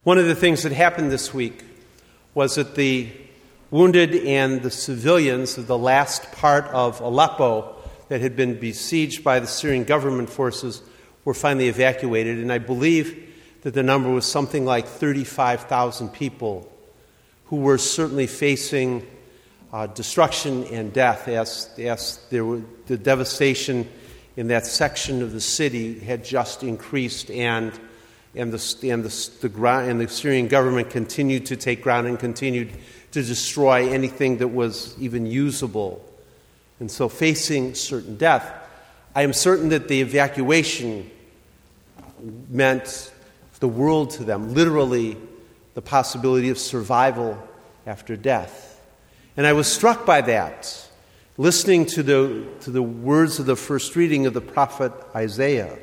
One of the things that happened this week was that the wounded and the civilians of the last part of Aleppo that had been besieged by the Syrian government forces were finally evacuated, and I believe that the number was something like 35,000 people who were certainly facing destruction and death as the devastation in that section of the city had just increased, and the Syrian government continued to take ground and continued to destroy anything that was even usable. And so facing certain death, I am certain that the evacuation meant the world to them, literally the possibility of survival after death. And I was struck by that, listening to the words of the first reading of the prophet Isaiah.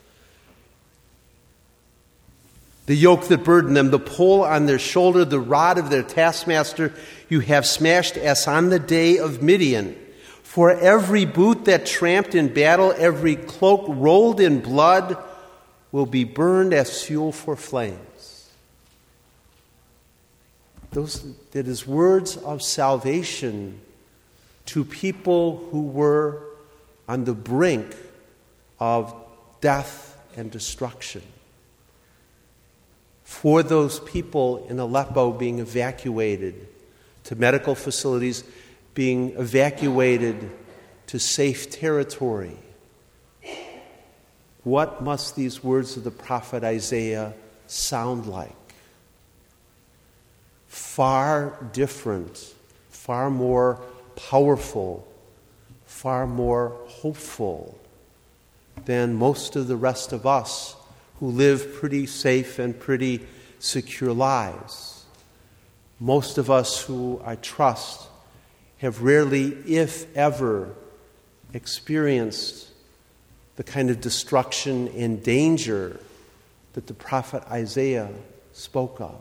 The yoke that burdened them, the pole on their shoulder, the rod of their taskmaster, you have smashed as on the day of Midian. For every boot that tramped in battle, every cloak rolled in blood, will be burned as fuel for flames. That is words of salvation to people who were on the brink of death and destruction. For those people in Aleppo being evacuated to medical facilities, being evacuated to safe territory, what must these words of the prophet Isaiah sound like? Far different, far more powerful, far more hopeful than most of the rest of us who live pretty safe and pretty secure lives. Most of us who, I trust, have rarely, if ever, experienced the kind of destruction and danger that the prophet Isaiah spoke of.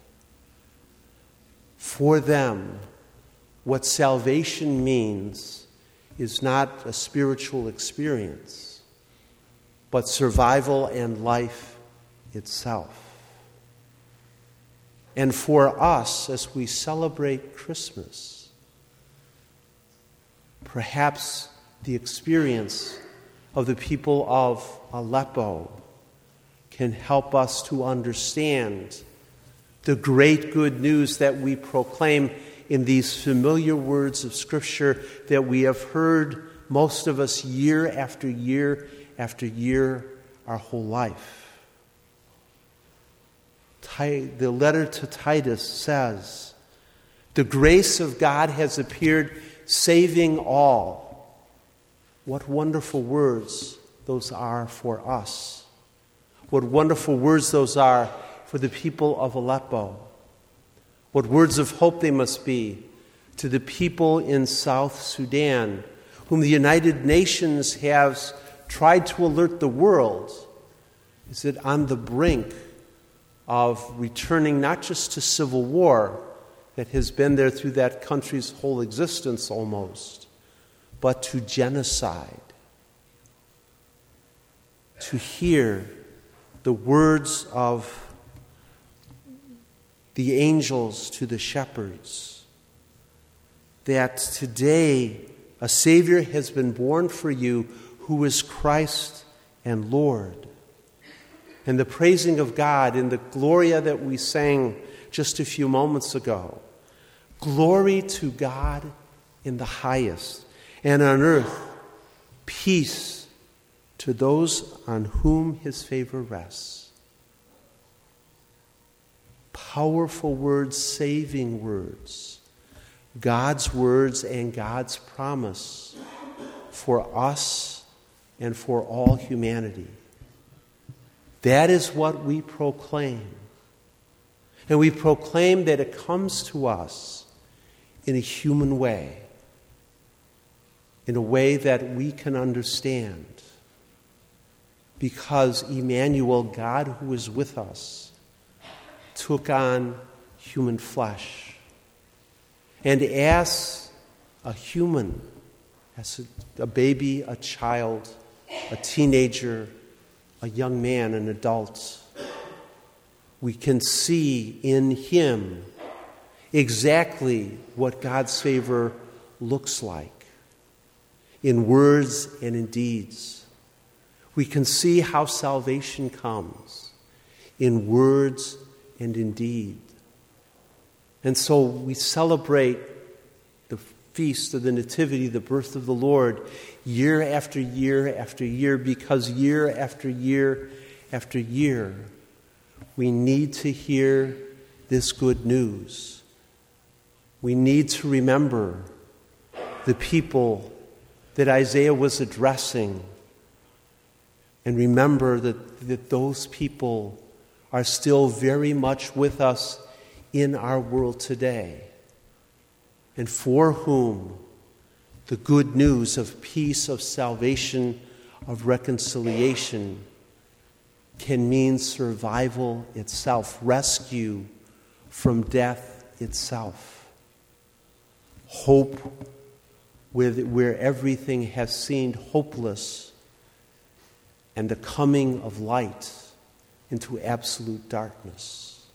For them, what salvation means is not a spiritual experience, but survival and life itself. And for us, as we celebrate Christmas, perhaps the experience of the people of Aleppo can help us to understand the great good news that we proclaim in these familiar words of Scripture that we have heard, most of us, year after year after year, our whole life. The letter to Titus says, "The grace of God has appeared, saving all." What wonderful words those are for us. What wonderful words those are for the people of Aleppo. What words of hope they must be to the people in South Sudan, whom the United Nations has tried to alert the world is that on the brink of returning not just to civil war that has been there through that country's whole existence almost, but to genocide. To hear the words of the angels to the shepherds, that today a Savior has been born for you who is Christ and Lord. And the praising of God in the Gloria that we sang just a few moments ago. Glory to God in the highest, and on earth peace to those on whom his favor rests. Powerful words, saving words. God's words and God's promise for us and for all humanity. That is what we proclaim. And we proclaim that it comes to us in a human way, in a way that we can understand. Because Emmanuel, God who is with us, took on human flesh. And as a human, as a baby, a child, a teenager, a young man, an adult, we can see in him exactly what God's favor looks like in words and in deeds. We can see how salvation comes in words and in deed. And so we celebrate the feast of the Nativity, the birth of the Lord, year after year after year, because year after year after year, we need to hear this good news. We need to remember the people that Isaiah was addressing, and remember that those people are still very much with us in our world today, and for whom the good news of peace, of salvation, of reconciliation can mean survival itself, rescue from death itself, hope where everything has seemed hopeless, and the coming of light into absolute darkness.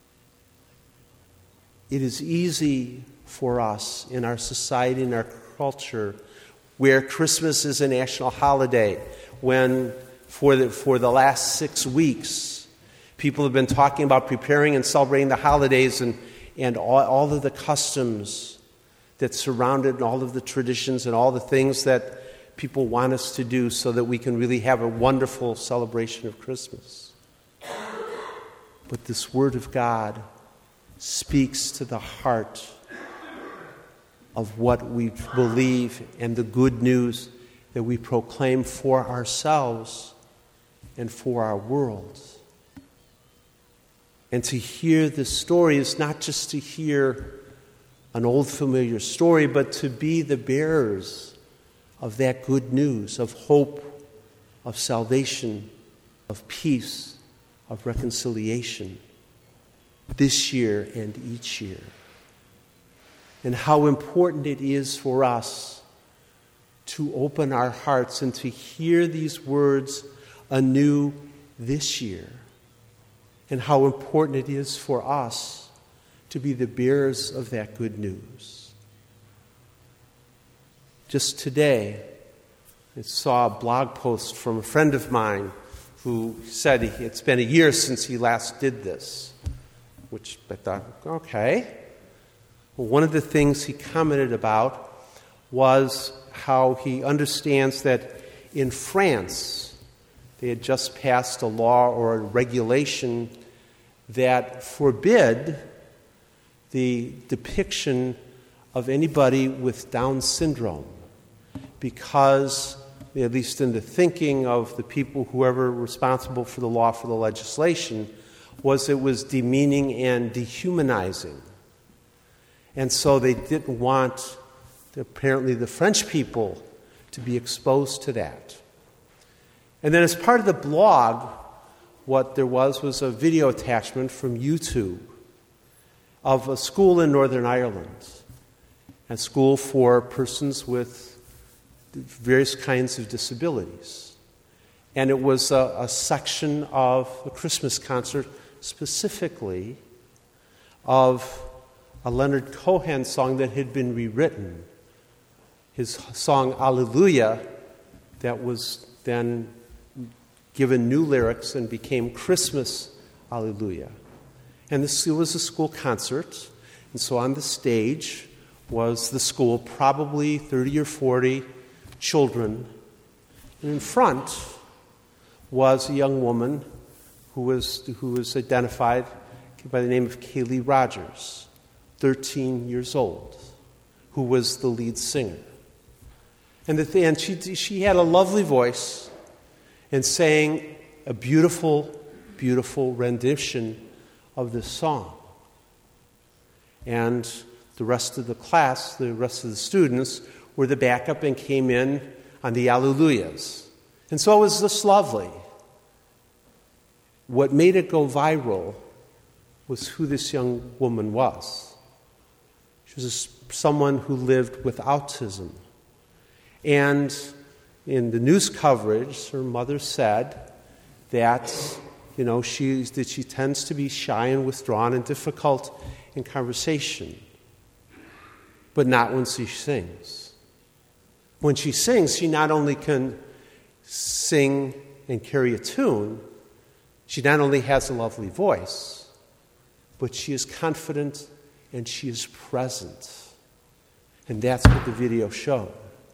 It is easy for us in our society, in our culture, where Christmas is a national holiday, when for the last 6 weeks, people have been talking about preparing and celebrating the holidays and all of the customs that surround it, and all of the traditions and all the things that people want us to do so that we can really have a wonderful celebration of Christmas. But this Word of God speaks to the heart of what we believe and the good news that we proclaim for ourselves and for our world. And to hear this story is not just to hear an old familiar story, but to be the bearers of that good news of hope, of salvation, of peace, of reconciliation this year and each year. And how important it is for us to open our hearts and to hear these words anew this year. And how important it is for us to be the bearers of that good news. Just today, I saw a blog post from a friend of mine who said it's been a year since he last did this, which I thought, okay. Well, one of the things he commented about was how he understands that in France, they had just passed a law or a regulation that forbid the depiction of anybody with Down syndrome, because, at least in the thinking of the people, whoever responsible for the law, for the legislation, it was demeaning and dehumanizing. And so they didn't want, apparently, the French people to be exposed to that. And then as part of the blog, what there was a video attachment from YouTube of a school in Northern Ireland, a school for persons with various kinds of disabilities. And it was a section of a Christmas concert, specifically of a Leonard Cohen song that had been rewritten, his song Alleluia, that was then given new lyrics and became Christmas Alleluia. And this was a school concert, and so on the stage was the school, probably 30 or 40 children, and in front was a young woman who was identified by the name of Kaylee Rogers, 13 years old, who was the lead singer. And she had a lovely voice and sang a beautiful, beautiful rendition of this song. And the rest of the class, the rest of the students, were the backup and came in on the Alleluias. And so it was just lovely. What made it go viral was who this young woman was. She was someone who lived with autism. And in the news coverage, her mother said that that she tends to be shy and withdrawn and difficult in conversation, but not when she sings. When she sings, she not only can sing and carry a tune, she not only has a lovely voice, but she is confident and she is present. And that's what the video showed.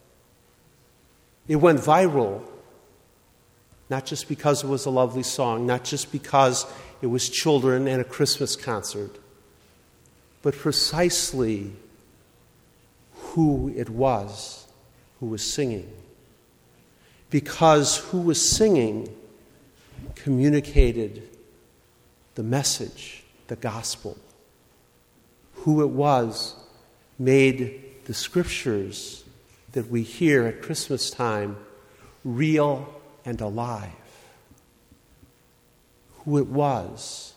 It went viral, not just because it was a lovely song, not just because it was children and a Christmas concert, but precisely who it was who was singing. Because who was singing communicated the message, the gospel. Who it was made the scriptures that we hear at Christmas time real and alive. Who it was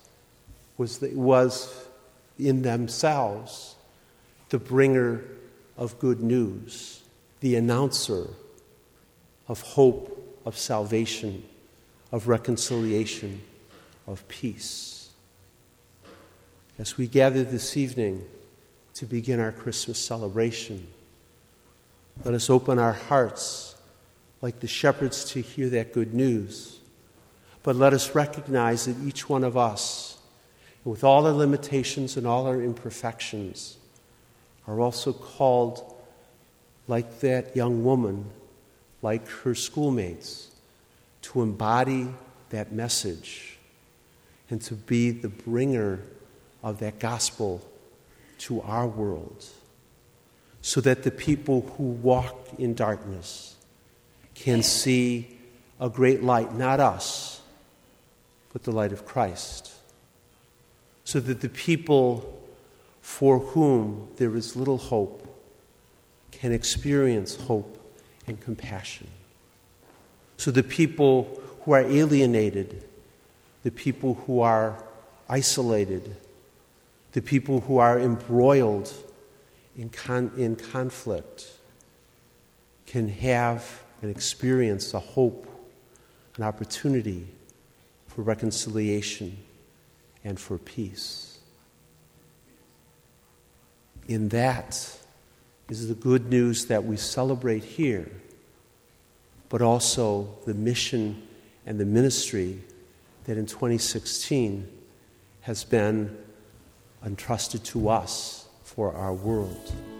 in themselves the bringer of good news, the announcer of hope, of salvation, of reconciliation, of peace. As we gather this evening to begin our Christmas celebration, let us open our hearts like the shepherds to hear that good news. But let us recognize that each one of us, with all our limitations and all our imperfections, are also called, like that young woman, like her schoolmates, to embody that message and to be the bringer of that gospel to our world, so that the people who walk in darkness can see a great light, not us, but the light of Christ. So that the people for whom there is little hope can experience hope and compassion. So the people who are alienated, the people who are isolated, the people who are embroiled in conflict can have and experience a hope, an opportunity for reconciliation and for peace. In that is the good news that we celebrate here, but also the mission and the ministry that in 2016 has been entrusted to us for our world.